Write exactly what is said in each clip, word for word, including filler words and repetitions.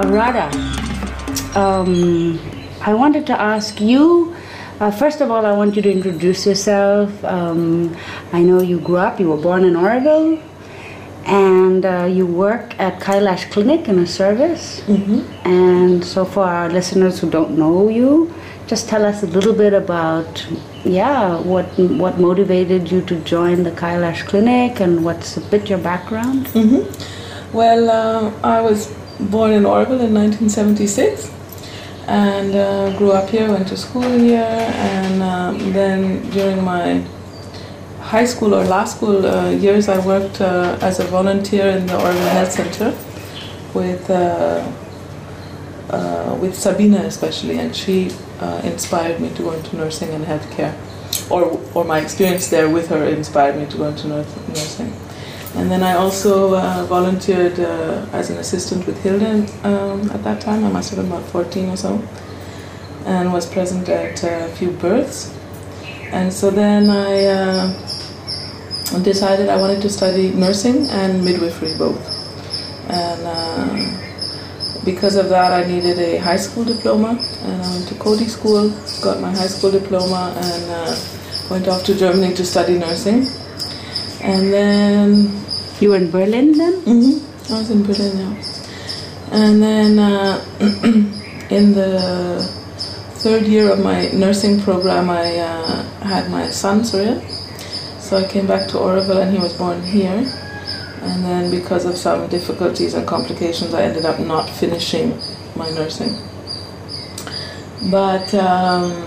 Radha, um, I wanted to ask you, uh, first of all, I want you to introduce yourself. Um, I know you grew up, you were born in Oroville, and uh, you work at Kailash Clinic in a service. Mm-hmm. And so for our listeners who don't know you, just tell us a little bit about, yeah, what what motivated you to join the Kailash Clinic, and what's a bit your background? Mm-hmm. Well, uh, I was born in Oroville in nineteen seventy-six, and uh, grew up here, went to school here, and um, then during my high school or last school uh, years, I worked uh, as a volunteer in the Oroville Health Center with uh, uh, with Sabina especially, and she uh, inspired me to go into nursing and healthcare, or or my experience there with her inspired me to go into nursing. And then I also uh, volunteered uh, as an assistant with Hilda um, at that time. I must have been about fourteen or so, and was present at a few births. And so then I uh, decided I wanted to study nursing and midwifery both. And uh, because of that, I needed a high school diploma, and I went to Coady School, got my high school diploma, and uh, went off to Germany to study nursing. And then... You were in Berlin then? Mm-hmm. I was in Berlin, yeah. And then uh, in the third year of my nursing program, I uh, had my son, Surya. So I came back to Oroville, and he was born here. And then because of some difficulties and complications, I ended up not finishing my nursing. But... Um,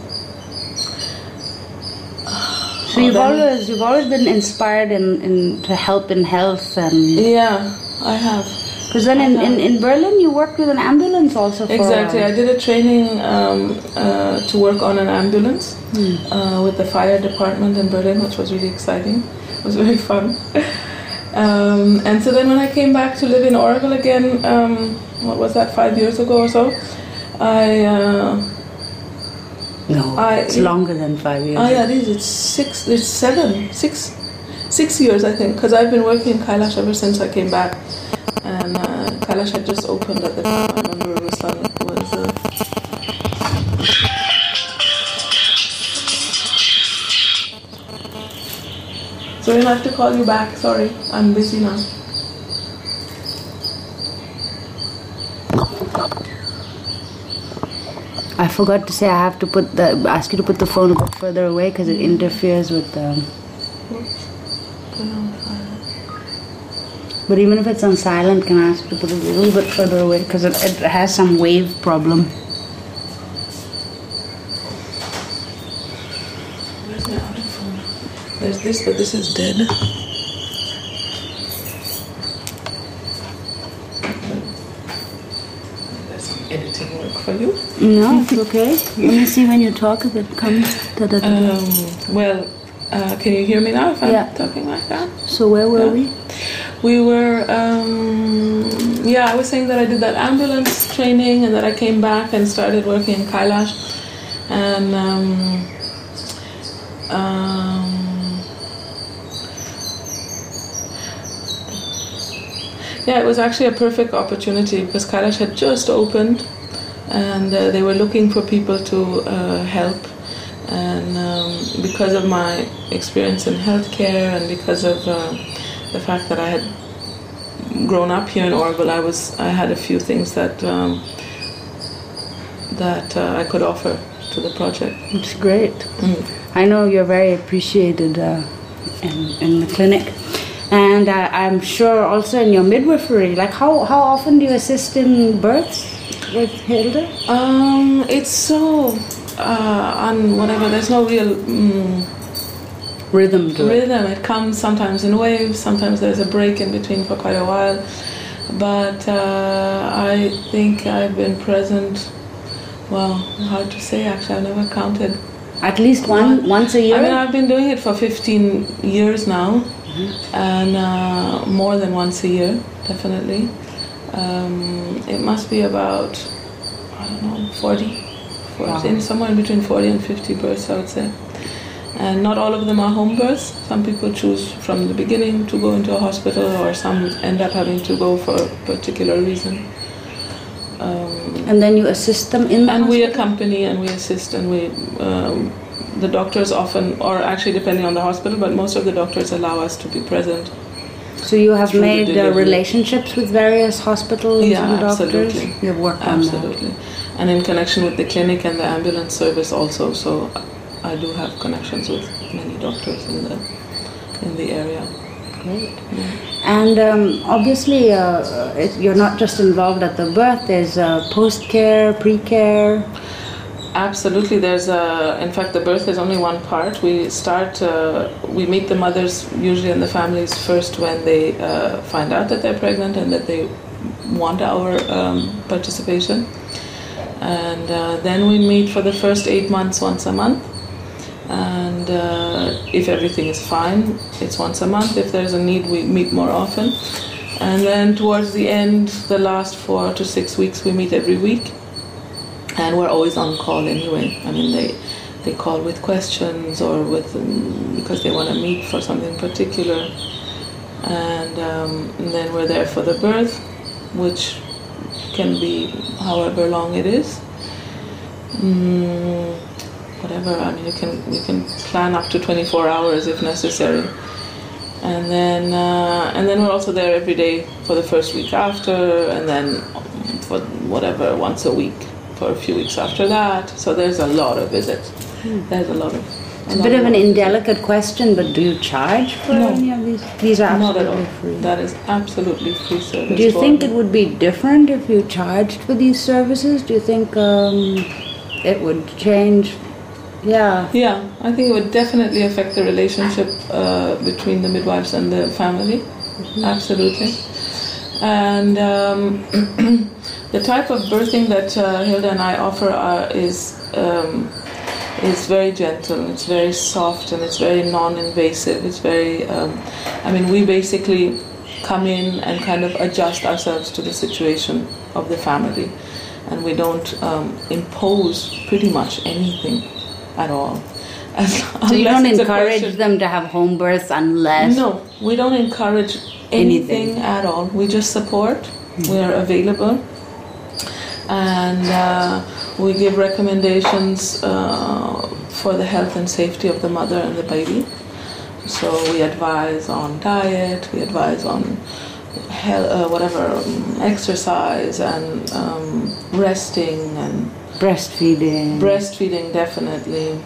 So you've always you've always been inspired in, in to help in health and yeah, I have. Because then in, in, in Berlin you worked with an ambulance also. For exactly, I did a training um, uh, to work on an ambulance hmm. uh, with the fire department in Berlin, which was really exciting. It was very fun. um, and so then when I came back to live in Oroville again, um, what was that, five years ago or so, I. Uh, No, I, it's longer than five years. Oh yeah, it is. It's six. It's seven, six, six years I think. Because I've been working in Kailash ever since I came back, and uh, Kailash had just opened at the time. I remember Ruslan was. Uh... So I have to call you back. Sorry, I'm busy now. I forgot to say I have to put the ask you to put the phone a bit further away because it interferes with the. But even if it's on silent, can I ask you to put it a little bit further away because it, it has some wave problem. Where's my other phone? There's this, but this is dead. Editing work for you? No, it's okay. Let me see when you talk if it comes. Da, da, da, da. Um, well, uh, can you hear me now if I'm yeah. talking like that? So where were yeah. we? We were, um, yeah, I was saying that I did that ambulance training and that I came back and started working in Kailash. And um, um, yeah, it was actually a perfect opportunity because Kailash had just opened, and uh, they were looking for people to uh, help. And um, because of my experience in healthcare and because of uh, the fact that I had grown up here in Oroville, I was I had a few things that um, that uh, I could offer to the project. It's great. Mm. I know you're very appreciated uh, in in the clinic. And uh, I'm sure also in your midwifery, like how, how often do you assist in births with Hilda? Um, it's so uh, on whatever. There's no real um, rhythm to rhythm. it. It comes sometimes in waves. Sometimes there's a break in between for quite a while. But uh, I think I've been present. Well, hard to say actually. I've never counted. At least one Not, once a year. I mean, I've been doing it for fifteen years now. Mm-hmm. And uh, more than once a year, definitely. Um, it must be about, I don't know, forty, forty wow. in somewhere in between forty and fifty births, I would say. And not all of them are home births. Some people choose from the beginning to go into a hospital, or some end up having to go for a particular reason. Um, and then you assist them in the and hospital? we accompany and we assist and we um, the doctors often, or actually depending on the hospital, but most of the doctors allow us to be present. So you have through the made uh, delivery. relationships with various hospitals Yeah, and doctors? absolutely. You have worked on that? Absolutely. And in connection with the clinic and the ambulance service also, so I do have connections with many doctors in the in the area. Great. And um, obviously, uh, it, you're not just involved at the birth. There's uh, post-care, pre-care. Absolutely. There's a. In fact, the birth is only one part. We start. Uh, we meet the mothers usually and the families first when they uh, find out that they're pregnant and that they want our um, participation, and uh, then we meet for the first eight months once a month. And uh, if everything is fine, it's once a month. If there's a need, we meet more often. And then towards the end, the last four to six weeks, we meet every week. And we're always on call anyway. I mean, they they call with questions or with um, because they want to meet for something particular. And, um, and then we're there for the birth, which can be however long it is. Mm, whatever. I mean, you can we can plan up to twenty-four hours if necessary. And then uh, and then we're also there every day for the first week after, and then for whatever once a week for a few weeks after that. So there's a lot of visits. Hmm. There's a lot of. A It's a lot bit of an visits. indelicate question, but do you charge for No. any of these? These are Not at absolutely all. free. That is absolutely free service. Do you for think me. it would be different if you charged for these services? Do you think um, it would change? Yeah. Yeah, I think it would definitely affect the relationship uh, between the midwives and the family. Mm-hmm. Absolutely. And um, the type of birthing that uh, Hilda and I offer are, is um, is very gentle. It's very soft and it's very non-invasive. It's very. Um, I mean, we basically come in and kind of adjust ourselves to the situation of the family, and we don't um, impose pretty much anything at all. As, So you don't unless it's a encourage question- them to have home births unless... No, we don't encourage anything, Anything. at all. We just support. Mm-hmm. We are available, and uh, we give recommendations uh, for the health and safety of the mother and the baby. So we advise on diet. We advise on health, uh, whatever um, exercise and um, resting and Breastfeeding. breastfeeding, definitely.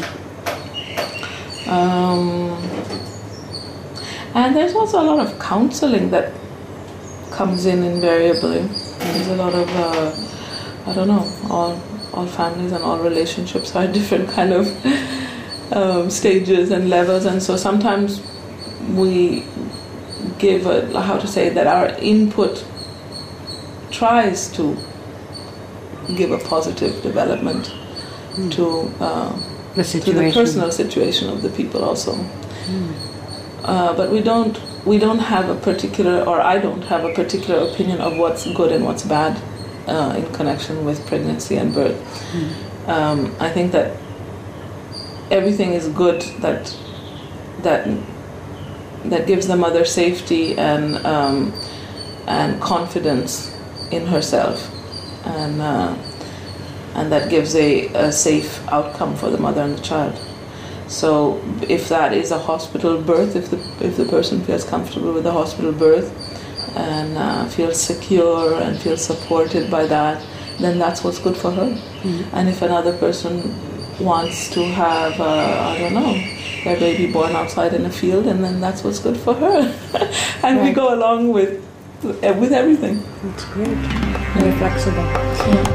Um, and there's also a lot of counseling that comes in invariably. There's a lot of, uh, I don't know, all all families and all relationships are different kind of um, stages and levels, and so sometimes we give a, how to say that our input tries to give a positive development mm. to uh, the to the situation. personal situation of the people also. Mm. Uh, but we don't we don't have a particular, or I don't have a particular opinion of what's good and what's bad uh, in connection with pregnancy and birth. Mm. Um, I think that everything is good that that that gives the mother safety and um, and confidence in herself. And uh, and that gives a, a safe outcome for the mother and the child. So if that is a hospital birth, if the if the person feels comfortable with the hospital birth and uh, feels secure and feels supported by that, then that's what's good for her. Mm-hmm. And if another person wants to have, uh, I don't know, their baby born outside in a field, and then that's what's good for her. And right. we go along with with everything. That's great. Very flexible. Yeah.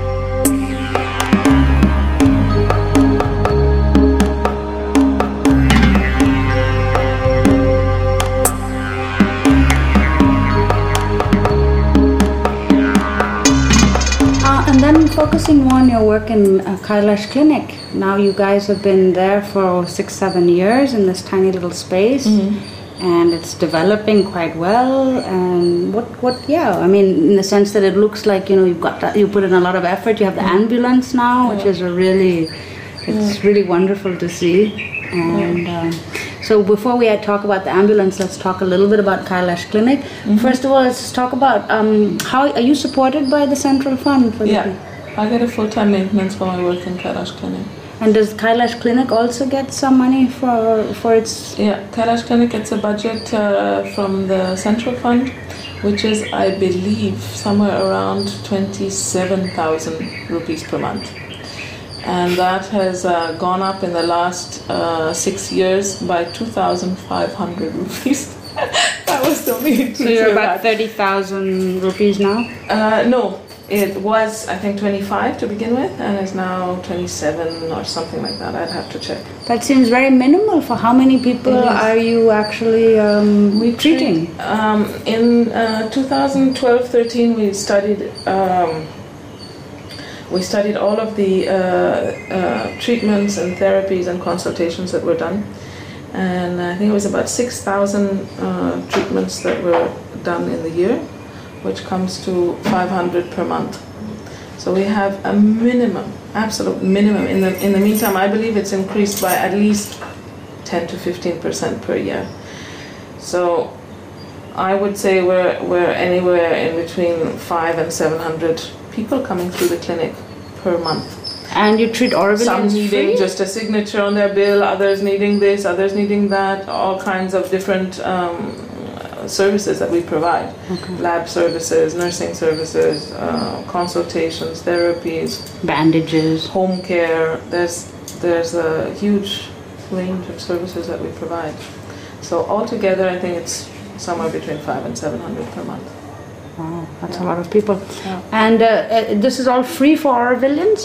Uh, and then focusing on your work in uh, Kailash Clinic. Now you guys have been there for six, seven years in this tiny little space. Mm-hmm. And it's developing quite well. And what, what, yeah, I mean, in the sense that it looks like, you know, you've got that, you put in a lot of effort. You have the ambulance now, which is a really, it's yeah. really wonderful to see. And um, So before we talk about the ambulance, let's talk a little bit about Kailash Clinic. Mm-hmm. First of all, let's talk about um, how are you supported by the Central Fund for yeah. the I get a full-time maintenance for my work in Kailash Clinic. And does Kailash Clinic also get some money for for its... Yeah, Kailash Clinic gets a budget uh, from the Central Fund, which is, I believe, somewhere around twenty-seven thousand rupees per month. And that has uh, gone up in the last uh, six years by two thousand five hundred rupees. That was the main. So you're about thirty thousand rupees now? Uh, no. It was, I think, twenty-five to begin with, and is now twenty-seven or something like that. I'd have to check. That seems very minimal. For how many people are you actually um, we treating? Treat, um, in uh, twenty twelve thirteen, we studied um, we studied all of the uh, uh, treatments and therapies and consultations that were done, and I think it was about six thousand uh, treatments that were done in the year, which comes to five hundred per month. So we have a minimum, absolute minimum. In the in the meantime, I believe it's increased by at least ten to fifteen percent per year. So I would say we're we're anywhere in between five and seven hundred people coming through the clinic per month. And you treat Aurovilians Some needing free? just a signature on their bill, others needing this, others needing that, all kinds of different um, services that we provide. Okay. Lab services, nursing services, uh, consultations, therapies, bandages, home care. There's there's a huge range of services that we provide. So altogether, I think it's somewhere between five and seven hundred per month. Wow, that's yeah. a lot of people. Yeah. And uh, uh, this is all free for Aurovilians?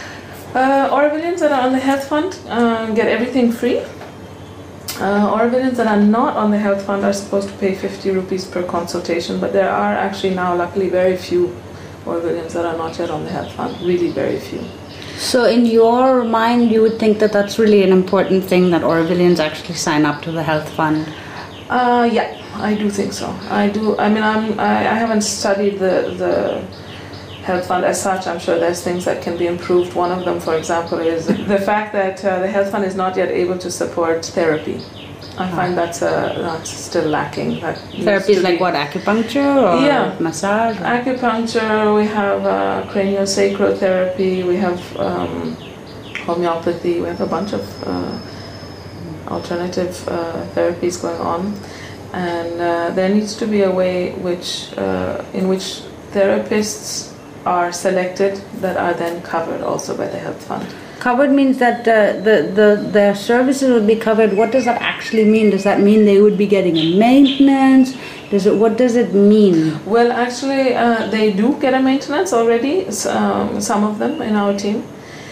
Uh, Aurovilians that are on the health fund uh, get everything free. Uh, Aurovilians that are not on the health fund are supposed to pay fifty rupees per consultation, but there are actually now luckily very few Aurovilians that are not yet on the health fund, really very few. So in your mind you would think that that's really an important thing, that Aurovilians actually sign up to the health fund? Uh, yeah, I do think so. I do. I mean, I'm, I, I haven't studied the, the health fund as such. I'm sure there's things that can be improved. One of them, for example, is the fact that uh, the health fund is not yet able to support therapy. I find that's, uh, that's still lacking. That therapy is like what, acupuncture or yeah. massage? Or? Acupuncture, we have uh, craniosacral therapy, we have um, homeopathy, we have a bunch of uh, alternative uh, therapies going on. And uh, there needs to be a way which, uh, in which therapists are selected that are then covered also by the health fund. Covered means that uh, the, the their services would be covered. What does that actually mean? Does that mean they would be getting a maintenance? Does it? What does it mean? Well, actually, uh, they do get a maintenance already. Um, some of them in our team.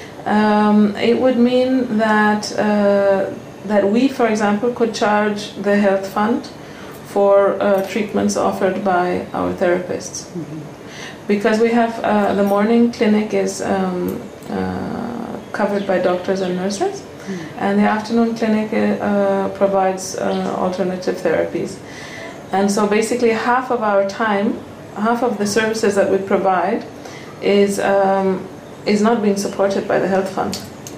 Um, it would mean that uh, that we, for example, could charge the health fund for uh, treatments offered by our therapists. Mm-hmm. Because we have uh, the morning clinic is um, uh, covered by doctors and nurses, mm. and the afternoon clinic uh, provides uh, alternative therapies. And so basically half of our time, half of the services that we provide is um, is not being supported by the health fund.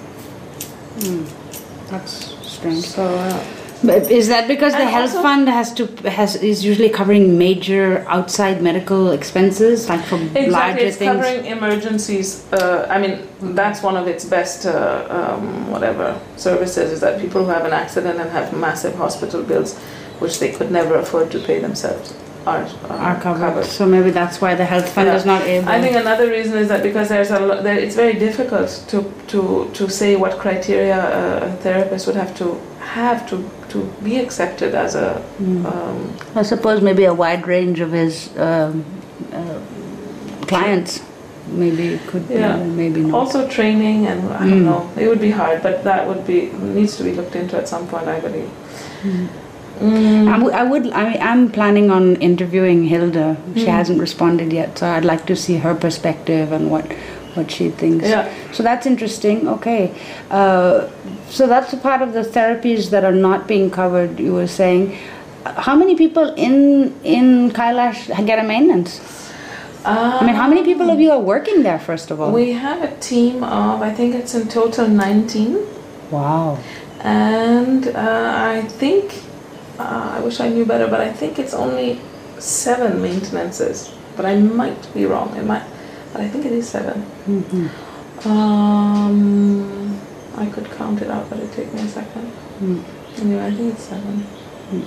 Mm. That's strange. So. Uh, But is that because the health fund has to has is usually covering major outside medical expenses, like for exactly, larger it's things? covering emergencies. Uh, I mean, that's one of its best uh, um, whatever services, is that people who have an accident and have massive hospital bills, which they could never afford to pay themselves, are are, are covered. covered. So maybe that's why the health fund yeah. is not able. I think another reason is that because there's a lo- there, it's very difficult to to to say what criteria a therapist would have to have to to be accepted as a. Mm. Um, I suppose maybe a wide range of his um, uh, clients. Maybe it could be, yeah. maybe not. Also training and I don't mm. know. It would be hard, but that would be needs to be looked into at some point, I believe. Mm. Mm. I, w- I would. I mean, I'm planning on interviewing Hilda. She mm. hasn't responded yet, so I'd like to see her perspective and what, what she thinks. Yeah. So that's interesting. Okay. Uh, so that's a part of the therapies that are not being covered. You were saying, how many people in in Kailash get a maintenance? Um, I mean, how many people of you are working there? First of all, we have a team of, I think it's in total nineteen. Wow. and uh, I think, uh, I wish I knew better, but I think it's only seven maintenances, but I might be wrong. It might, but I think it is seven. Mm-hmm. Um, I could count it out, but it'd take me a second. Mm. Anyway, I think it's seven. Mm.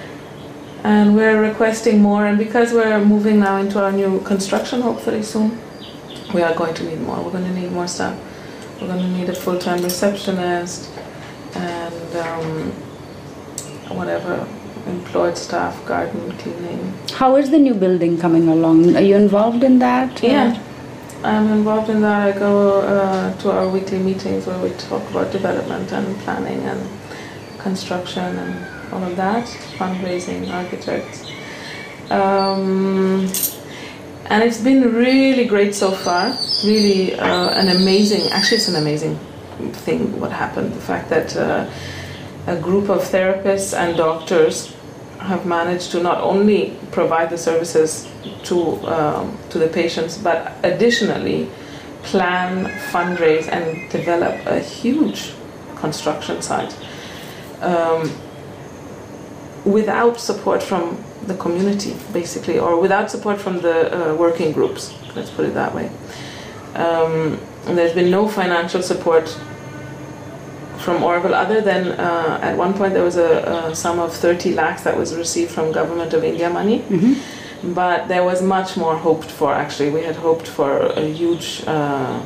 And we're requesting more, and because we're moving now into our new construction, hopefully soon, we are going to need more. We're going to need more staff. We're going to need a full-time receptionist and um, whatever, employed staff, garden cleaning. How is the new building coming along? Are you involved in that? Yeah, I'm involved in that. I go uh, to our weekly meetings where we talk about development and planning and construction and all of that, fundraising, architects. Um, and it's been really great so far, really uh, an amazing, actually it's an amazing thing what happened, the fact that uh, a group of therapists and doctors have managed to not only provide the services to, um, to the patients, but additionally plan, fundraise and develop a huge construction site. Um, without support from the community, basically, or without support from the uh, working groups, let's put it that way. Um, and there's been no financial support from Oroville other than uh, at one point there was a, a sum of thirty lakhs that was received from Government of India money. Mm-hmm. But there was much more hoped for, actually. We had hoped for a huge uh,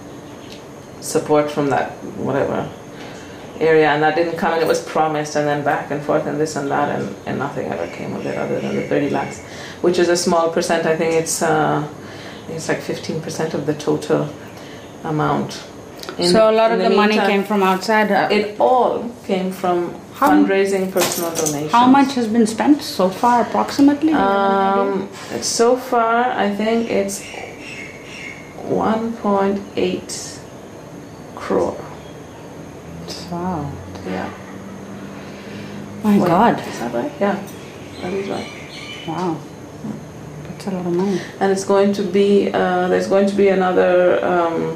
support from that, whatever, area, and that didn't come, and it was promised, and then back and forth and this and that, and, and nothing ever came of it other than the thirty lakhs, which is a small percent. I think it's uh, it's like fifteen percent of the total amount. In, so a lot of the, the meantime, money came from outside? Uh, it all came from how, fundraising, personal donations. How much has been spent so far, approximately? Um, so far, I think it's one point eight crore. Wow. Yeah. My Wait, God. Is that right? Yeah, that is right. Wow. That's a lot of money. And it's going to be, uh, there's going to be another, um,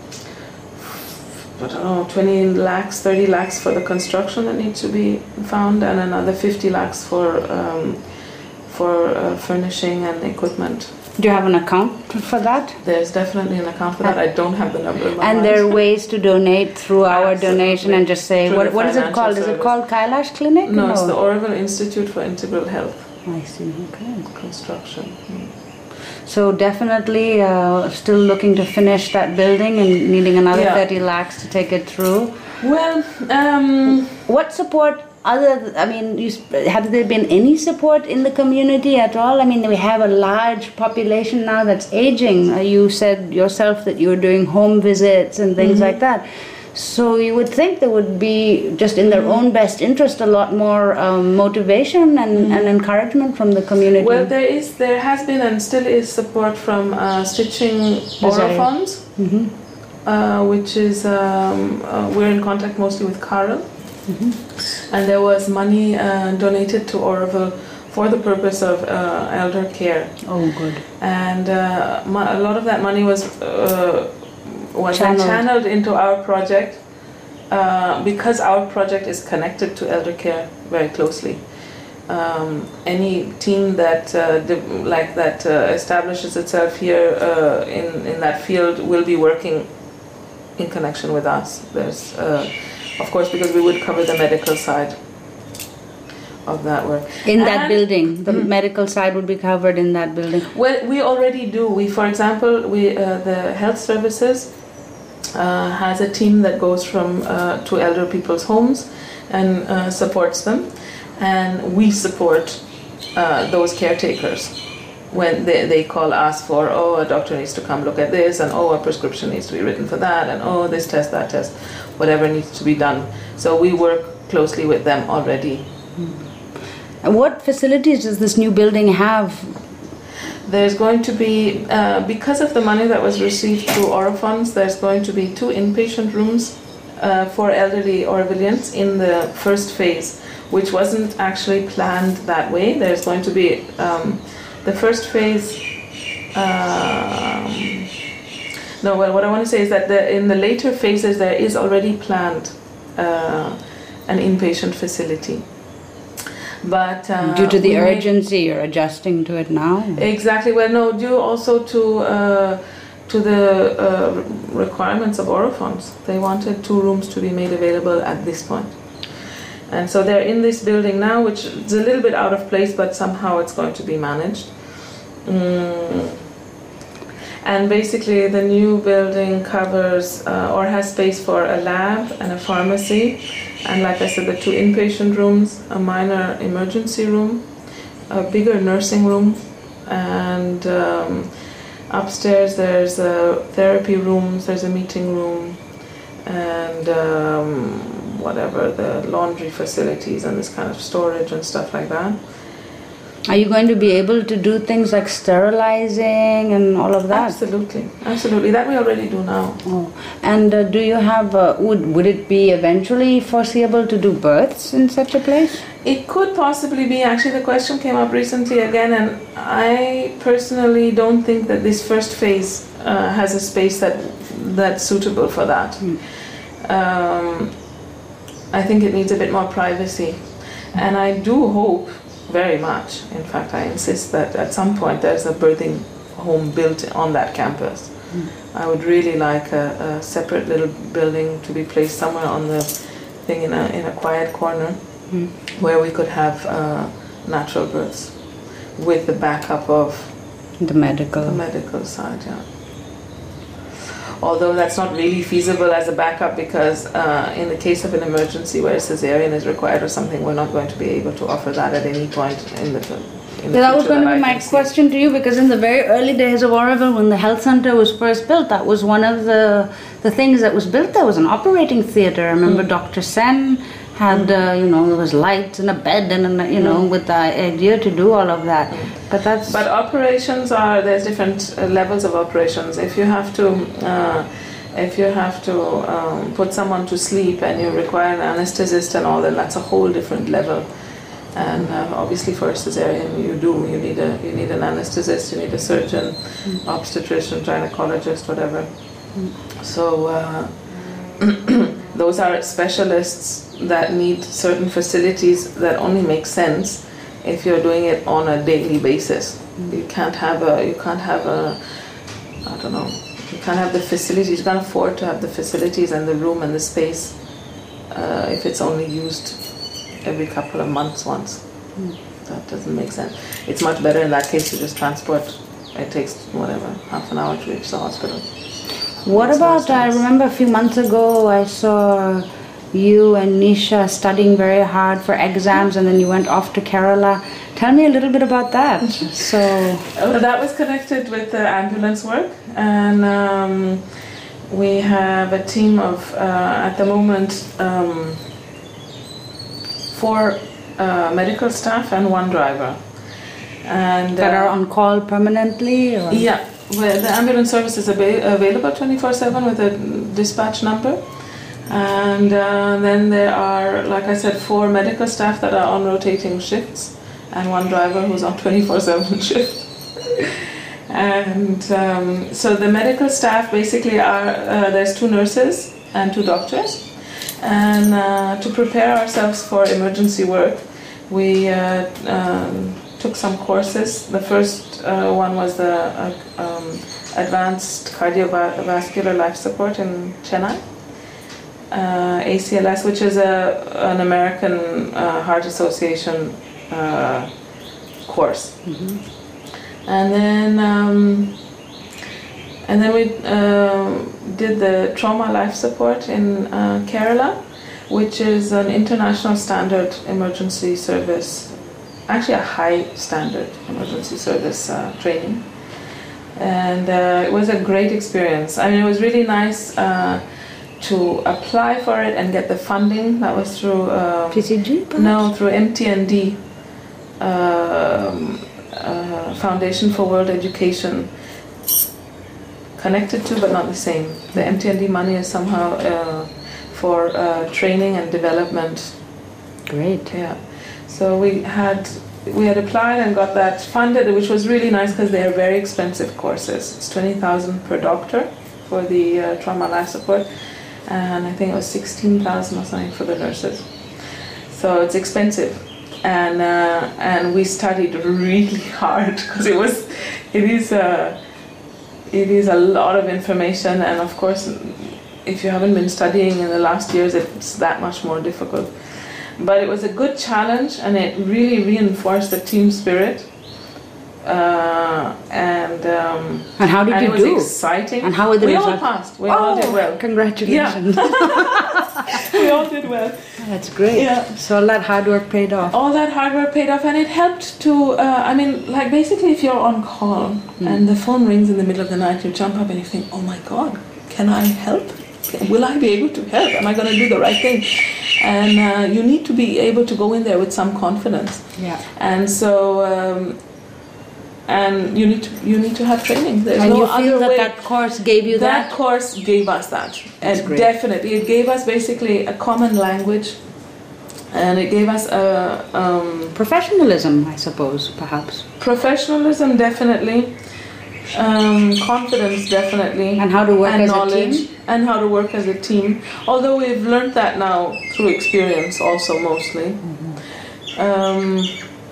I don't know, twenty lakhs, thirty lakhs for the construction that needs to be found, and another fifty lakhs for, um, for uh, furnishing and equipment. Do you have an account for that? There's definitely an account for that. I don't have the number in my And mind. there are ways to donate through our Absolutely. donation and just say, Through what, the what is it called? financial Is it called Kailash Clinic? No, it's the Oroville Institute for Integral Health. I see, okay. Construction. Mm. So definitely uh, still looking to finish that building and needing another Yeah. thirty lakhs to take it through. Well, um... What support other, I mean, you, have there been any support in the community at all? I mean, we have a large population now that's aging. Uh, you said yourself that you were doing home visits and things mm-hmm. like that. So you would think there would be, just in their own best interest, a lot more um, motivation and, mm-hmm. and encouragement from the community. Well, there is, there has been and still is support from uh, Stitching Orofunds, mm-hmm. uh, which is, um, uh, we're in contact mostly with Carol. Mm-hmm. And there was money uh, donated to Oroville for the purpose of uh, elder care. Oh, good. And uh, a lot of that money was uh, was channeled. channeled into our project uh, because our project is connected to elder care very closely. Um, any team that uh, de- like that uh, establishes itself here uh, in in that field will be working in connection with us. There's uh, Of course, because we would cover the medical side of that work. In and that building, the mm-hmm. medical side would be covered in that building. Well, we already do. We, for example, we uh, the health services uh, has a team that goes from uh, to elder people's homes and uh, supports them, and we support uh, those caretakers when they, they call us for, oh, a doctor needs to come look at this, and oh, a prescription needs to be written for that, and oh, this test, that test, whatever needs to be done. So we work closely with them already. Mm-hmm. And what facilities does this new building have? There's going to be, uh, because of the money that was received through Orofunds, there's going to be two inpatient rooms uh, for elderly Orovillians in the first phase, which wasn't actually planned that way. There's going to be um, the first phase. Um, no, well, what I want to say is that the, in the later phases there is already planned uh, an inpatient facility. But uh, due to the we urgency, you're adjusting to it now? Exactly. Well, no, due also to uh, to the uh, requirements of Orofonds. They wanted two rooms to be made available at this point. And so they're in this building now, which is a little bit out of place, but somehow it's going to be managed. Mm. And basically the new building covers uh, or has space for a lab and a pharmacy, and like I said, the two inpatient rooms, a minor emergency room, a bigger nursing room, and um, upstairs there's a therapy rooms, there's a meeting room, and um, whatever, the laundry facilities and this kind of storage and stuff like that. Are you going to be able to do things like sterilizing and all of that? Absolutely, absolutely. That we already do now. Oh. And uh, do you have, uh, would, would it be eventually foreseeable to do births in such a place? It could possibly be. Actually, the question came up recently again, and I personally don't think that this first phase uh, has a space that that's suitable for that. Mm. Um, I think it needs a bit more privacy. And I do hope very much, in fact I insist, that at some point there's a birthing home built on that campus. Mm. I would really like a, a separate little building to be placed somewhere on the thing in a, in a quiet corner, mm. where we could have uh, natural births with the backup of the medical, the medical side, yeah. Although that's not really feasible as a backup, because uh, in the case of an emergency where a cesarean is required or something, we're not going to be able to offer that at any point in the film. Yeah, that was going to be my question to you, because in the very early days of Oroville, when the health center was first built, that was one of the the things that was built. There was an operating theater. I remember mm. Doctor Sen had, mm. uh, you know, there was lights and a bed and, a, you know, mm. with the idea to do all of that. Mm. But that's... But operations are, there's different uh, levels of operations. If you have to, uh, if you have to um, put someone to sleep and you require an anesthetist and all, then that's a whole different level. And uh, obviously for a cesarean you do, you need a you need an anesthetist, you need a surgeon, mm. obstetrician, gynecologist, whatever. Mm. So uh, those are specialists that need certain facilities that only make sense if you're doing it on a daily basis. Mm. You can't have a you can't have a I don't know you can't have the facilities, you can't afford to have the facilities and the room and the space uh, if it's only used every couple of months once. Mm. That doesn't make sense. It's much better in that case to just transport. It takes whatever, half an hour to reach the hospital. What Makes about, I remember a few months ago I saw you and Nisha studying very hard for exams, and then you went off to Kerala. Tell me a little bit about that. So that was connected with the ambulance work, and um, we have a team of, uh, at the moment, um, four uh, medical staff and one driver. And that uh, are on call permanently? Or? Yeah, well, the ambulance service is ab- available twenty-four seven with a dispatch number. And uh, then there are, like I said, four medical staff that are on rotating shifts, and one driver who's on twenty-four seven shift. And um, so the medical staff basically are, uh, there's two nurses and two doctors. And uh, to prepare ourselves for emergency work, we uh, um, took some courses. The first uh, one was the uh, um, Advanced Cardiovascular Life Support in Chennai, uh, A C L S, which is a, an American uh, Heart Association uh, course. Mm-hmm. And then um, And then we uh, did the trauma life support in uh, Kerala, which is an international standard emergency service, actually a high standard emergency service uh, training. And uh, it was a great experience. I mean, it was really nice uh, to apply for it and get the funding. That was through... Um, P C G? Perhaps? No, through M T N D, um, uh, Foundation for World Education. Connected to, but not the same. The M T N D money is somehow uh, for uh, training and development. Great. Yeah. So we had we had applied and got that funded, which was really nice because they are very expensive courses. It's twenty thousand per doctor for the uh, trauma life support, and I think it was sixteen thousand or something for the nurses. so it's expensive, and uh, and we studied really hard because it was, it is a, it is a lot of information, and of course, if you haven't been studying in the last years, it's that much more difficult. But it was a good challenge, and it really reinforced the team spirit. Uh, and um, and how did and you it was do? Exciting. And how were the we results? all passed. We oh, all did well. Congratulations! Yeah. We all did well. That's great. Yeah. So all that hard work paid off. All that hard work paid off, and it helped to. Uh, I mean, like basically, if you're on call mm. and the phone rings in the middle of the night, you jump up and you think, "Oh my God, can I help? Will I be able to help? Am I going to do the right thing?" And uh, you need to be able to go in there with some confidence. Yeah. And so. Um, And you need to you need to have training. There's and no you feel other that way. that course gave you that? That course gave us that. That's and great. Definitely, it gave us basically a common language, and it gave us a um, professionalism, I suppose, perhaps. Professionalism, definitely. Um, confidence, definitely. And how to work and as knowledge, a team. And how to work as a team. Although we've learned that now through experience, also mostly. Mm-hmm. Um,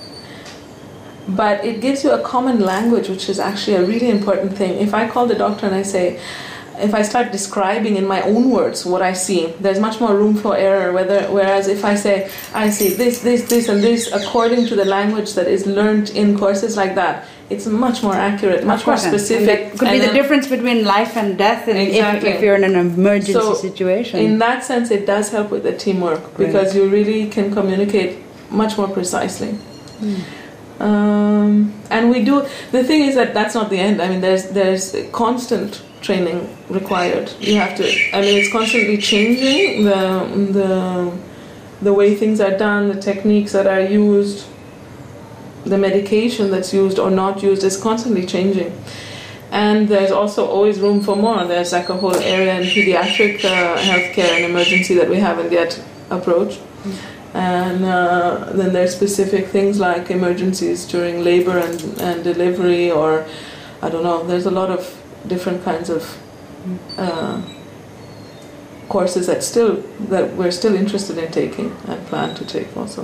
But it gives you a common language, which is actually a really important thing. If I call the doctor and I say, if I start describing in my own words what I see, there's much more room for error. Whether, whereas if I say, I see this, this, this, and this, according to the language that is learned in courses like that, it's much more accurate, much more specific. It could be the difference between life and death, and exactly. if, if you're in an emergency so situation. In that sense, it does help with the teamwork. Great. Because you really can communicate much more precisely. Mm. Um, and we do. The thing is that that's not the end. I mean, there's there's constant training required. You have to. I mean, it's constantly changing the the the way things are done, the techniques that are used, the medication that's used or not used is constantly changing. And there's also always room for more. There's like a whole area in pediatric uh, healthcare and emergency that we haven't yet approached. Mm. And uh, then there's specific things like emergencies during labor and, and delivery, or I don't know, there's a lot of different kinds of uh, courses that still that we're still interested in taking and plan to take also.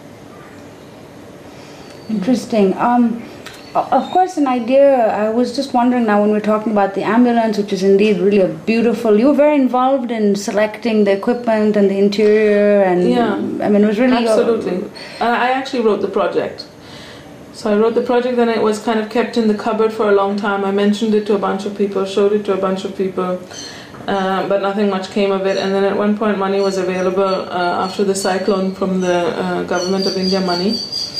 Interesting. Um, of course, an idea, I was just wondering now when we're talking about the ambulance, which is indeed really a beautiful, you were very involved in selecting the equipment and the interior, and yeah, I mean, it was really... Absolutely. Uh, I actually wrote the project. So I wrote the project, and it was kind of kept in the cupboard for a long time. I mentioned it to a bunch of people, showed it to a bunch of people, uh, but nothing much came of it. And then at one point money was available uh, after the cyclone from the uh, government of India money.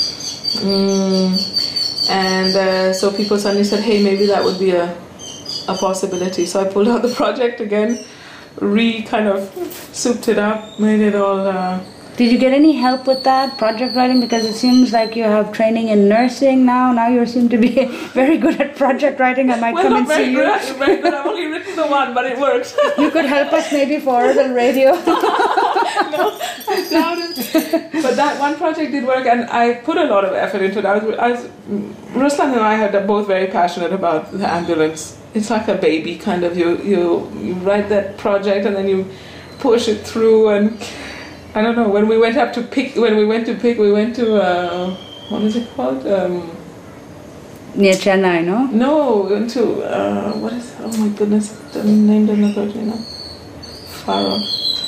Mm. And uh, so people suddenly said, hey, maybe that would be a, a possibility. So I pulled out the project again, re kind of souped it up, made it all... Uh, Did you get any help with that, project writing? Because it seems like you have training in nursing now. Now you seem to be very good at project writing. I might well, come not and very see good. you. Very good. I've only written the one, but it worked. You could help us maybe for Oral Radio. No, I doubt it. But that one project did work, and I put a lot of effort into it. I was, I was, Ruslan and I are both very passionate about the ambulance. It's like a baby, kind of. You, you, you write that project, and then you push it through, and... I don't know, when we went up to pick, when we went to pick, we went to, uh, what is it called? Um, Near Chennai, no? No, we went to, uh, what is, oh my goodness, the name doesn't occur to me now. Far off.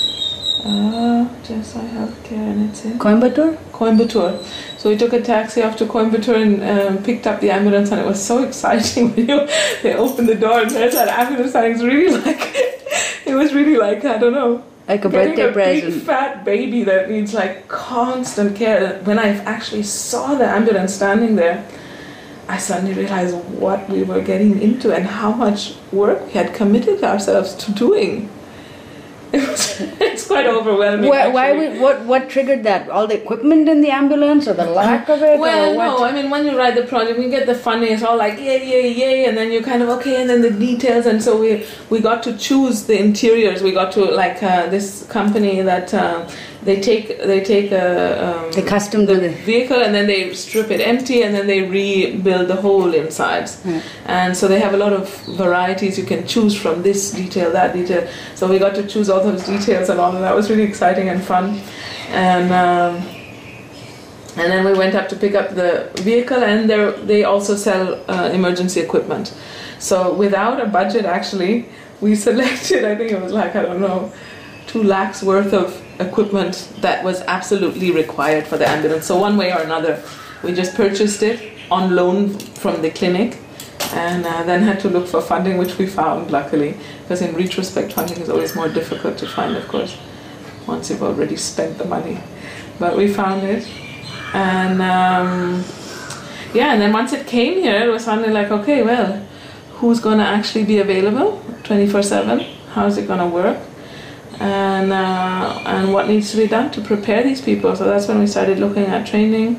Uh, J S I Healthcare, and it's in? Coimbatore? Coimbatore. So we took a taxi off to Coimbatore and um, picked up the ambulance, and it was so exciting when you, they opened the door and there's that ambulance, and it was really like, it was really like, I don't know, like a birthday a present. Big fat baby that needs like constant care. When I actually saw the ambulance standing there, I suddenly realized what we were getting into and how much work we had committed ourselves to doing. It was, it's quite overwhelming. Why? why we, what? What triggered that? All the equipment in the ambulance, or the lack of it? Well, or what? no. I mean, when you write the project, we get the funny. It's all like yay, yay, yay, and then you kind of okay, and then the details. And so we we got to choose the interiors. We got to like uh, this company that uh, they take they take a um, the custom the to the vehicle and then they strip it empty and then they rebuild the whole insides. Yeah. And so they have a lot of varieties. You can choose from this detail, that detail. So we got to choose all those details and all, and that was really exciting and fun. And um, and then we went up to pick up the vehicle, and there they also sell uh, emergency equipment. So without a budget, actually, we selected, I think it was like, I don't know, two lakhs worth of equipment that was absolutely required for the ambulance. So one way or another, we just purchased it on loan from the clinic, and uh, then had to look for funding, which we found, luckily, because in retrospect, funding is always more difficult to find, of course, once you've already spent the money. But we found it, and um, yeah, and then once it came here, it was suddenly like, okay, well, who's going to actually be available twenty-four seven? How is it going to work? And uh, and what needs to be done to prepare these people? So that's when we started looking at training.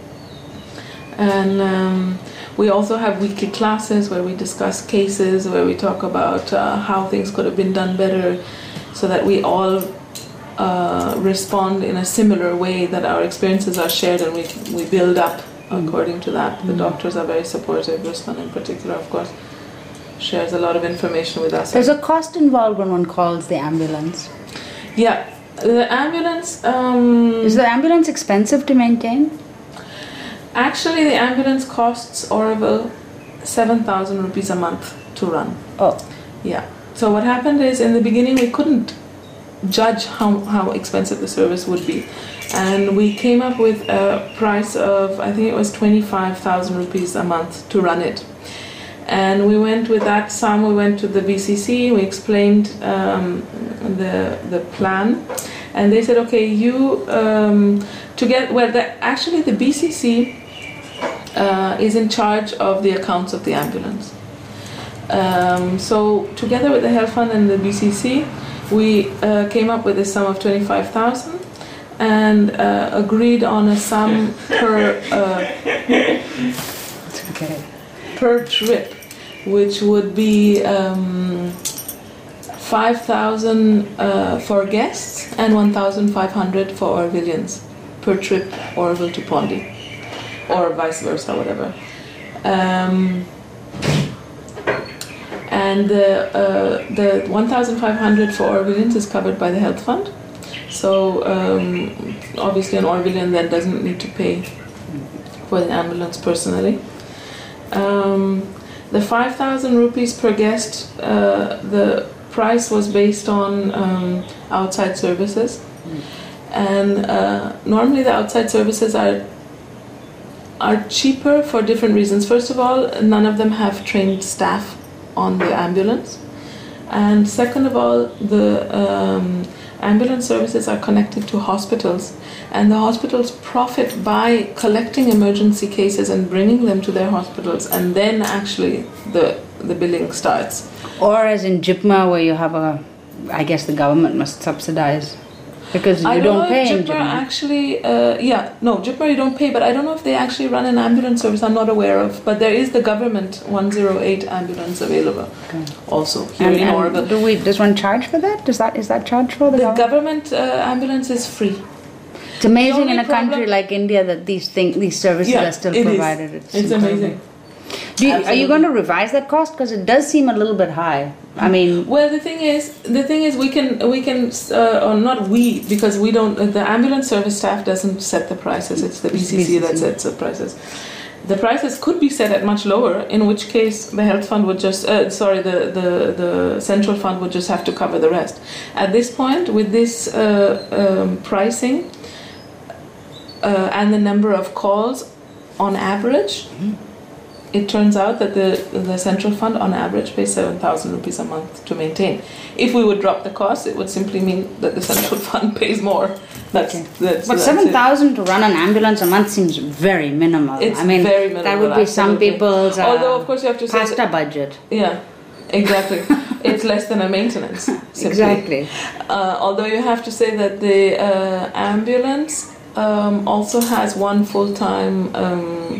And um, we also have weekly classes where we discuss cases, where we talk about uh, how things could have been done better, so that we all uh, respond in a similar way, that our experiences are shared and we we build up according to that. The doctors are very supportive. Ruslan in particular, of course, shares a lot of information with us. There's a cost involved when one calls the ambulance. Yeah, the ambulance... Um, Is the ambulance expensive to maintain? Actually, the ambulance costs Oroville seven thousand rupees a month to run. Oh. Yeah. So what happened is, in the beginning, we couldn't judge how, how expensive the service would be. And we came up with a price of, I think it was twenty-five thousand rupees a month to run it. And we went with that sum, we went to the B C C, we explained um, the the plan, and they said, okay, you, um, to get, well, the, actually the B C C uh, is in charge of the accounts of the ambulance. Um, so together with the Health Fund and the B C C, we uh, came up with a sum of twenty-five thousand and uh, agreed on a sum per uh, Okay. per trip, which would be um, five thousand uh, for guests and one thousand five hundred for Orvillians per trip, Oroville to Pondi, or vice versa, whatever. Um, and the uh, the one thousand five hundred for Orvillians is covered by the Health Fund. So um, obviously an Orvillian then doesn't need to pay for the ambulance personally. Um, the five thousand rupees per guest, uh, the price was based on um, outside services. Mm. And uh, normally the outside services are are cheaper for different reasons. First of all, none of them have trained staff on the ambulance. And second of all, the um, ambulance services are connected to hospitals, and the hospitals profit by collecting emergency cases and bringing them to their hospitals, and then actually the the billing starts. Or as in J I P M A, where you have a, I guess the government must subsidize, because you I don't, don't know pay if in J I P M A J I P M A. actually, uh, yeah, no, J I P M A you don't pay, but I don't know if they actually run an ambulance service. I'm not aware of, but there is the government one oh eight ambulance available, okay, also here and, in and Oroville. Do we? Does one charge for that? Does that is that charged for the, the government? government uh, ambulance is free. It's amazing in a problem, country like India that these things, these services yeah, are still it provided. Is. It's, it's amazing. Do you, are you going to revise that cost? Because it does seem a little bit high. I mean, well, the thing is, the thing is, we can, we can, uh, or not we, because we don't. The ambulance service staff doesn't set the prices. It's the B C C that sets the prices. The prices could be set at much lower, in which case the Health Fund would just, uh, sorry, the, the, the Central Fund would just have to cover the rest. At this point, with this uh, um, pricing uh, and the number of calls on average, mm-hmm, it turns out that the, the Central Fund on average pays seven thousand rupees a month to maintain. If we would drop the cost, it would simply mean that the Central Fund pays more. That's, okay. that's But seven thousand to run an ambulance a month seems very minimal. It's I mean, very minimal. That would be absolutely. Some people's uh, Although, of course, you have to say pasta that, budget. Yeah, exactly. It's less than a maintenance. Simply. Exactly. Uh, although you have to say that the uh, ambulance um, also has one full-time um,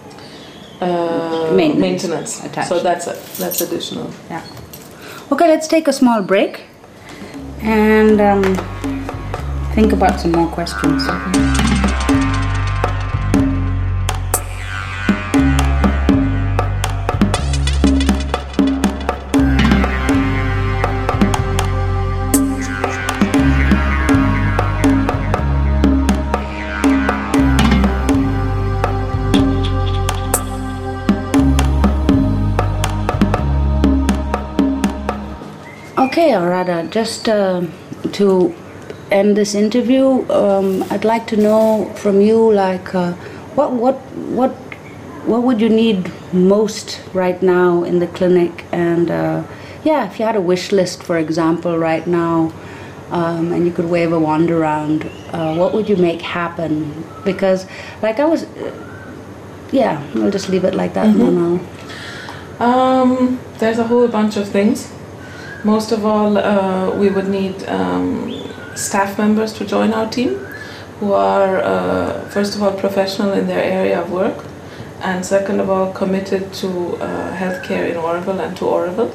uh, maintenance, maintenance. attached. So that's a, that's additional. Yeah. Okay, let's take a small break, and um, think about some more questions. Okay, Arada, just uh, to end this interview, um, I'd like to know from you, like, uh, what, what, what, what would you need most right now in the clinic? And uh, yeah, if you had a wish list, for example, right now, um, and you could wave a wand around, uh, what would you make happen? Because, like, I was, uh, yeah, I'll just leave it like that. Mm-hmm. Um, there's a whole bunch of things. Most of all, uh, we would need um, staff members to join our team who are, uh, first of all, professional in their area of work, and second of all, committed to uh, healthcare in Oroville and to Oroville,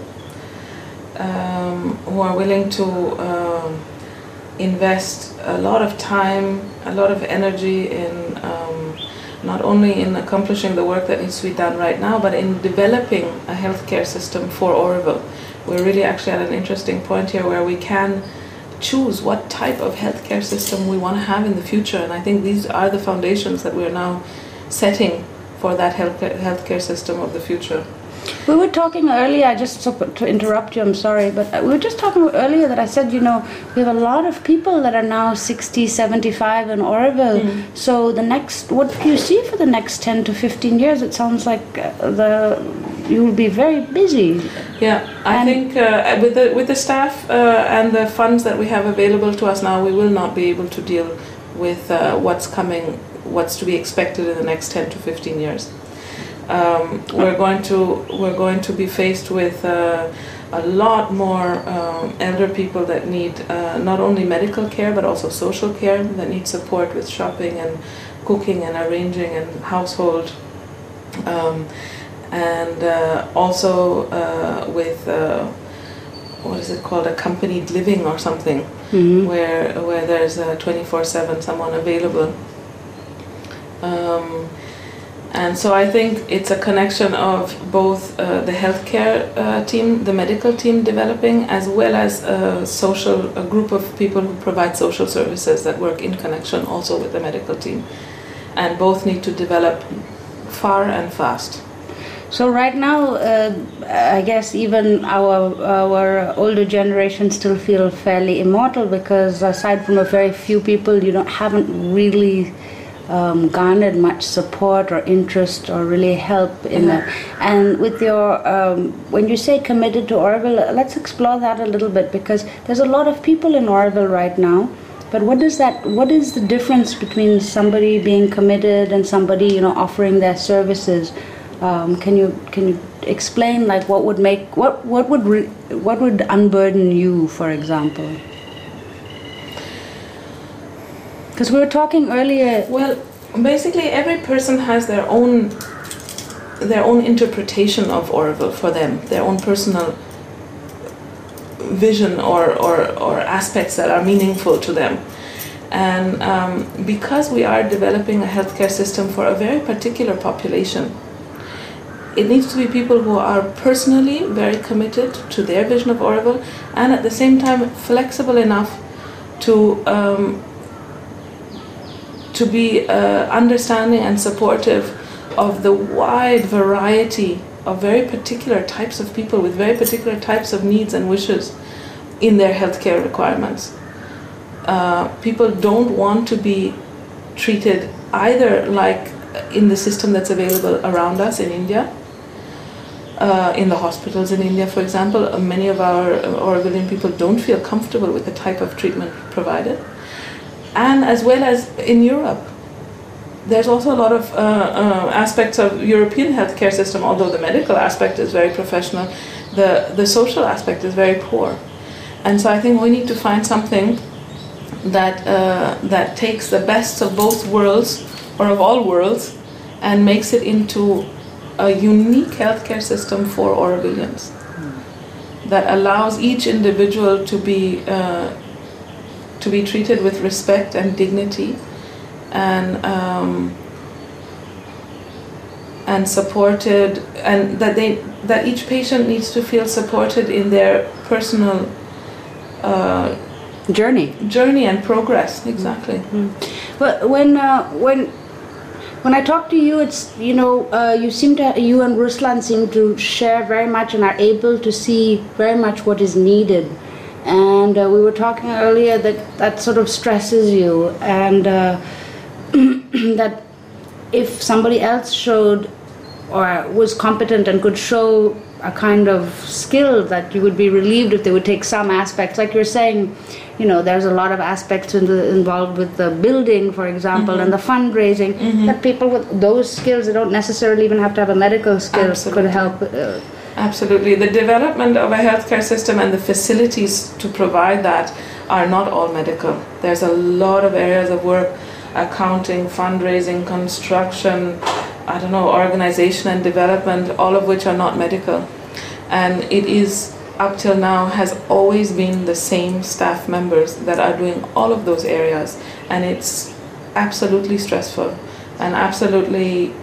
um, who are willing to uh, invest a lot of time, a lot of energy in um, not only in accomplishing the work that needs to be done right now, but in developing a healthcare system for Oroville. We're really actually at an interesting point here where we can choose what type of healthcare system we want to have in the future, and I think these are the foundations that we're now setting for that healthcare, healthcare system of the future. We were talking earlier, just to, to interrupt you, I'm sorry, but we were just talking earlier that I said, you know, we have a lot of people that are now sixty, seventy-five in Oroville. Mm. So the next, what do you see for the next ten to fifteen years? It sounds like uh, the you will be very busy. Yeah, I and think uh, with the with the staff uh, and the funds that we have available to us now, we will not be able to deal with uh, what's coming, what's to be expected in the next ten to fifteen years. Um, we're going to we're going to be faced with uh, a lot more um, elder people that need uh, not only medical care but also social care, that need support with shopping and cooking and arranging and household, um, and uh, also uh, with uh, what is it called, accompanied living or something, mm-hmm. where where there's a twenty-four seven someone available. Um, And so I think it's a connection of both uh, the healthcare uh, team, the medical team developing, as well as a social, a group of people who provide social services that work in connection also with the medical team. And both need to develop far and fast. So right now, uh, I guess even our our older generation still feel fairly immortal, because aside from a very few people, you don't haven't really Um, garnered much support or interest or really help in yeah. that. And with your, um, when you say committed to Oroville, let's explore that a little bit, because there's a lot of people in Oroville right now. But what does that? What is the difference between somebody being committed and somebody, you know, offering their services? Um, can you can you explain, like, what would make what what would re, what would unburden you, for example? Because we were talking earlier. Well, basically, every person has their own their own interpretation of Oroville for them, their own personal vision or or, or aspects that are meaningful to them. And um, because we are developing a healthcare system for a very particular population, it needs to be people who are personally very committed to their vision of Oroville, and at the same time flexible enough to um, to be uh, understanding and supportive of the wide variety of very particular types of people with very particular types of needs and wishes in their healthcare requirements. Uh, people don't want to be treated either like in the system that's available around us in India, uh, in the hospitals in India, for example. Uh, many of our Orovillian people don't feel comfortable with the type of treatment provided. And as well as in Europe. There's also a lot of uh, uh, aspects of European healthcare system, although the medical aspect is very professional, the, the social aspect is very poor. And so I think we need to find something that, uh, that takes the best of both worlds, or of all worlds, and makes it into a unique healthcare system for Orovillians, mm. that allows each individual to be uh, to be treated with respect and dignity, and um, and supported, and that they that each patient needs to feel supported in their personal uh, journey journey and progress. Exactly. Mm-hmm. But when uh, when when I talk to you, it's you know uh, you seem to you and Ruslan seem to share very much and are able to see very much what is needed. And uh, we were talking earlier that that sort of stresses you, and uh, that if somebody else showed or was competent and could show a kind of skill, that you would be relieved if they would take some aspects. Like you're saying, you know, there's a lot of aspects in the, involved with the building, for example, mm-hmm. and the fundraising, mm-hmm. that people with those skills, they don't necessarily even have to have a medical skill, Absolutely. could help. Uh, Absolutely. The development of a healthcare system and the facilities to provide that are not all medical. There's a lot of areas of work, accounting, fundraising, construction, I don't know, organization and development, all of which are not medical. And it is, up till now, has always been the same staff members that are doing all of those areas. And it's absolutely stressful and absolutely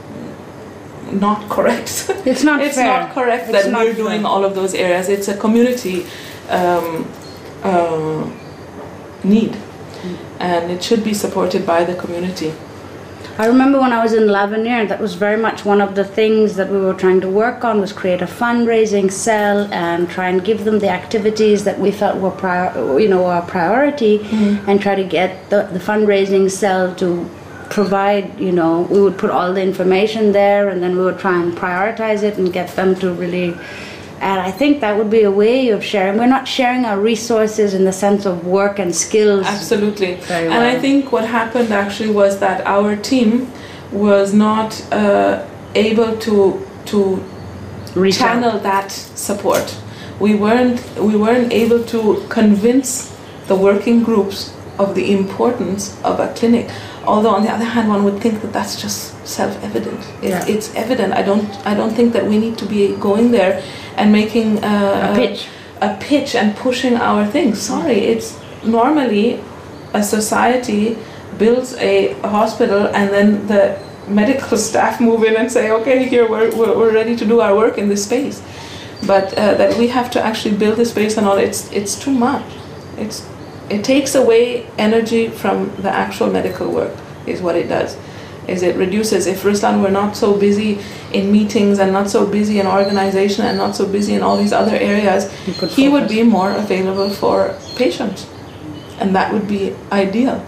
not correct. It's not It's fair. not correct It's that not we're fair. doing all of those areas. It's a community um, uh, need. And it should be supported by the community. I remember when I was in Lavenier, that was very much one of the things that we were trying to work on, was create a fundraising cell and try and give them the activities that we felt were prior, you know, our priority, mm-hmm. and try to get the, the fundraising cell to provide, you know, we would put all the information there, and then we would try and prioritize it and get them to really. And I think that would be a way of sharing. We're not sharing our resources in the sense of work and skills. Absolutely. Very well. And I think what happened actually was that our team was not uh, able to to Reach channel out. that support. We weren't we weren't able to convince the working groups of the importance of a clinic. Although on the other hand, one would think that that's just self-evident. It, yeah. It's evident. I don't. I don't think that we need to be going there and making uh, a pitch, a, a pitch and pushing our things. Sorry, it's normally a society builds a, a hospital, and then the medical staff move in and say, "Okay, here we're we're, we're ready to do our work in this space." But uh, that we have to actually build the space and all. It's it's too much. It's It takes away energy from the actual medical work, is what it does. Is it reduces. If Ruslan were not so busy in meetings and not so busy in organization and not so busy in all these other areas, he, he would be more available for patients. And that would be ideal.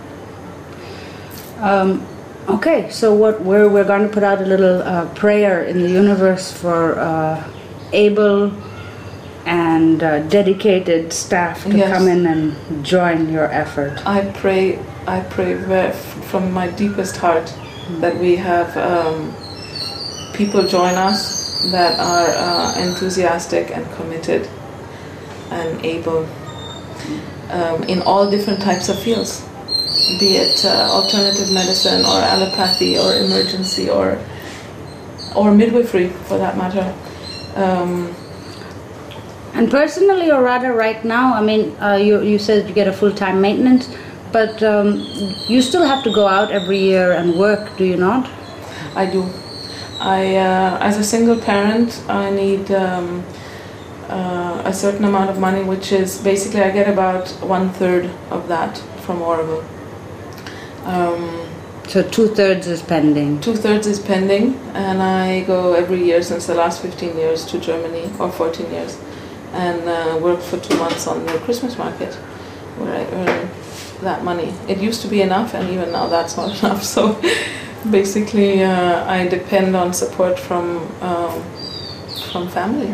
Um, okay, so what we're, we're going to put out a little uh, prayer in the universe for uh, able and uh, dedicated staff to yes. come in and join your effort. I pray, I pray very, from my deepest heart mm-hmm. that we have um, people join us that are uh, enthusiastic and committed and able um, in all different types of fields, be it uh, alternative medicine or allopathy or emergency or or midwifery for that matter. Um, And personally, or rather right now, I mean, uh, you, you said you get a full-time maintenance, but um, you still have to go out every year and work, do you not? I do. I, uh, as a single parent, I need um, uh, a certain amount of money, which is basically I get about one-third of that from Oroville. Um, so two-thirds is pending? Two-thirds is pending, and I go every year since the last fifteen years to Germany, or fourteen years. And uh, work for two months on the Christmas market, where I earn that money. It used to be enough, and even now that's not enough. So basically, uh, I depend on support from um, from family.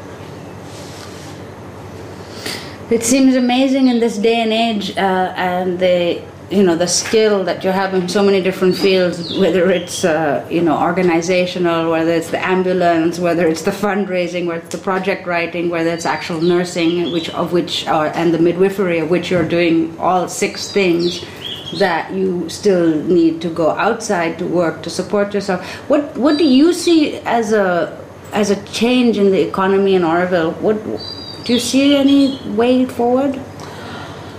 It seems amazing in this day and age, uh, and the you know the skill that you have in so many different fields, whether it's uh, you know organizational, whether it's the ambulance, whether it's the fundraising, whether it's the project writing, whether it's actual nursing, which of which are, and the midwifery, of which you're doing all six things, that you still need to go outside to work to support yourself. What what do you see as a as a change in the economy in Oroville? What do you see any way forward?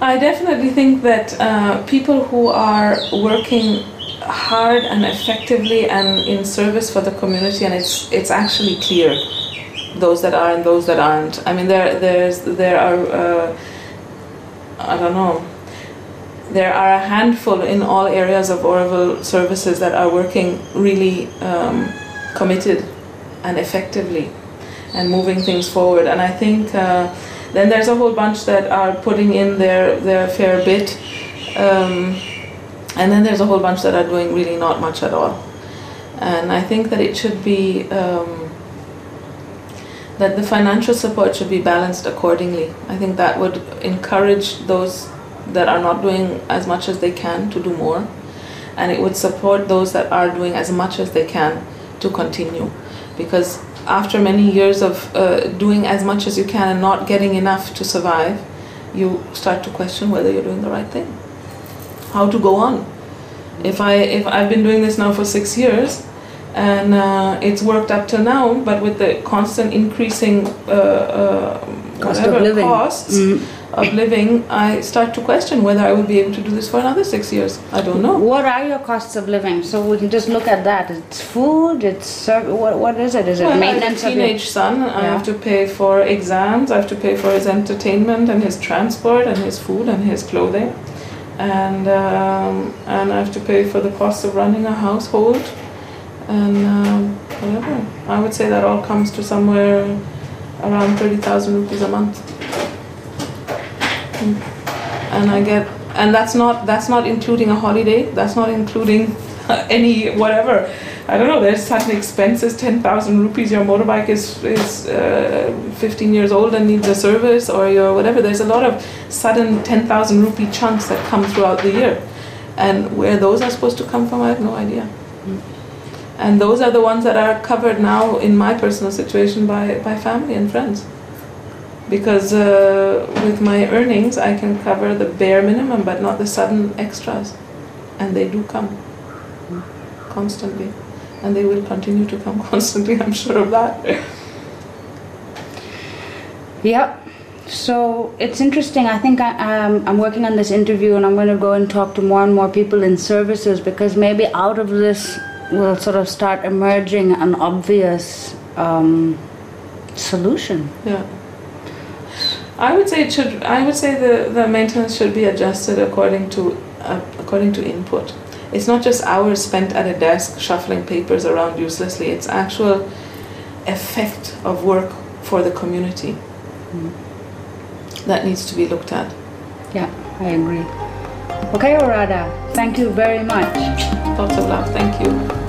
I definitely think that uh, people who are working hard and effectively and in service for the community, and it's it's actually clear, those that are and those that aren't. I mean, there there's there are uh, I don't know. There are a handful in all areas of Oroville services that are working really um, committed and effectively and moving things forward. And I think uh, then there's a whole bunch that are putting in their, their fair bit. Um, and then there's a whole bunch that are doing really not much at all. And I think that it should be, um, that the financial support should be balanced accordingly. I think that would encourage those that are not doing as much as they can to do more, and it would support those that are doing as much as they can to continue, because after many years of uh, doing as much as you can and not getting enough to survive, you start to question whether you're doing the right thing, how to go on. If I if I've been doing this now for six years and uh, it's worked up till now, but with the constant increasing uh, uh, Cost whatever of living. costs Mm. of living, I start to question whether I will be able to do this for another six years. I don't know. What are your costs of living? So we can just look at that. It's food, it's serv- what, what is it? Is it Well, maintenance I have a of your... teenage son. I Yeah. have to pay for exams. I have to pay for his entertainment and his transport and his food and his clothing, and um, and I have to pay for the cost of running a household, and um, whatever. I would say that all comes to somewhere around thirty thousand rupees a month. And I get, and that's not that's not including a holiday. That's not including any whatever. I don't know. There's certain expenses. Ten thousand rupees. Your motorbike is is uh, fifteen years old and needs a service, or your whatever. There's a lot of sudden ten thousand rupee chunks that come throughout the year, and where those are supposed to come from, I have no idea. Mm. And those are the ones that are covered now in my personal situation by by family and friends. Because uh, with my earnings, I can cover the bare minimum, but not the sudden extras. And they do come constantly. And they will continue to come constantly, I'm sure of that. Yeah. So it's interesting. I think I, um, I'm working on this interview, and I'm going to go and talk to more and more people in services, because maybe out of this will sort of start emerging an obvious um, solution. Yeah. I would say it should. I would say the, the maintenance should be adjusted according to uh, according to input. It's not just hours spent at a desk shuffling papers around uselessly. It's actual effect of work for the community mm. that needs to be looked at. Yeah, I agree. Okay, Orada, thank you very much. Lots of love. Thank you.